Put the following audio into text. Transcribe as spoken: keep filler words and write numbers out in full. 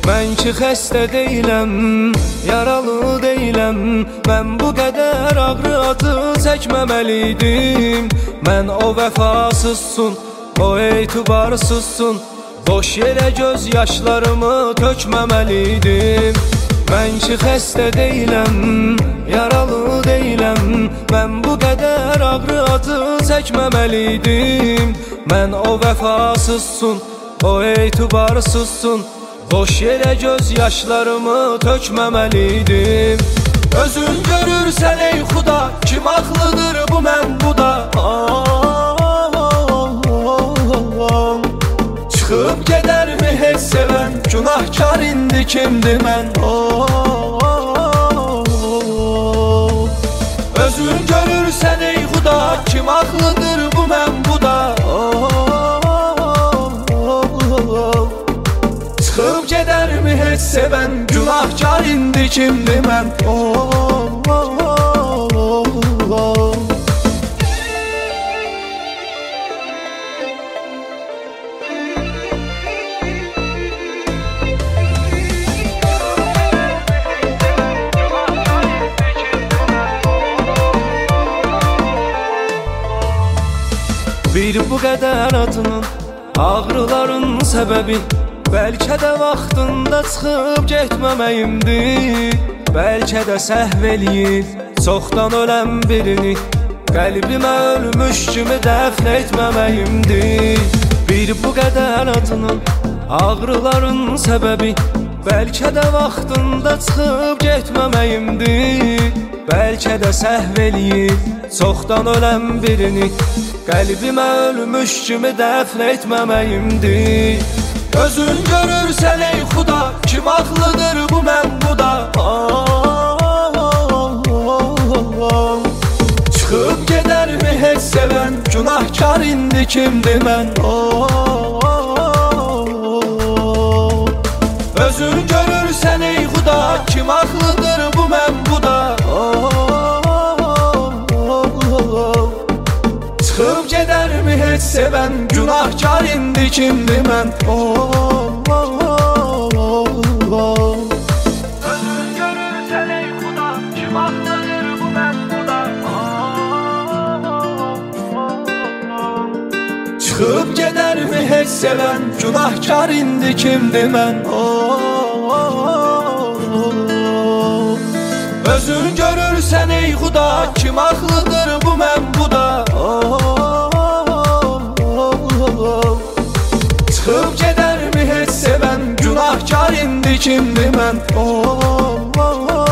Mən ki xəstə deyiləm, yaralı deyiləm. Mən bu qədər ağrı acı çəkməməliydim. Mən o vəfasızsun, o etibarsızsun. Boş yerə göz yaşlarımı tökməməliydim. Mən ki xəstə deyiləm, yaralı deyiləm. Mən bu qədər ağrı acı çəkməməliydim. Mən o vəfasızsun, o etibarsızsun. Boş yerə göz yaşlarımı tökməməliydim. Özün görürsən ey xuda, kim axlıdır bu mən bu da. Çıxıb gedərmi heç sevən, günahkar indi kimdir mən. Özün görürsən ey xuda, kim axlıdır bu mən bu da. Çıxıb gedərmi heç sevən, günahkar indi kimdir mən. Bir bu qədər acının, ağrıların səbəbi bəlkə də vaxtında çıxıb getməməyimdir. Bəlkə də səhv eləyib çoxdan ölən birini qəlbimə ölmüş kimi dəfn etməməyimdir. Bir bu qədər acının, ağrıların səbəbi bəlkə də vaxtında çıxıb getməməyimdir. Bəlkə də səhv eləyib çoxdan ölən birini qəlbimə ölmüş kimi dəfn etməməyimdir. Özün görürsən ey xuda, kim axlıdır bu mən bu da. Çıxıb gedərmi heç sevən, günahkar indi kimdir mən. Özün görürsən ey xuda, kim axlıdır bu mən bu da. Çıxıb gedərmi heç sevən, günahkar indi kimdir mən. Özün görürsən ey xuda, kim axlıdır bu mən bu da. Çıxıb gedərmi heç sevən, günahkar indi kimdir mən. Özün görürsən ey xuda, kim axlıdır bu mən bu da. Çıxıb gedərmi heç sevən, günahkar indi kimdir mən.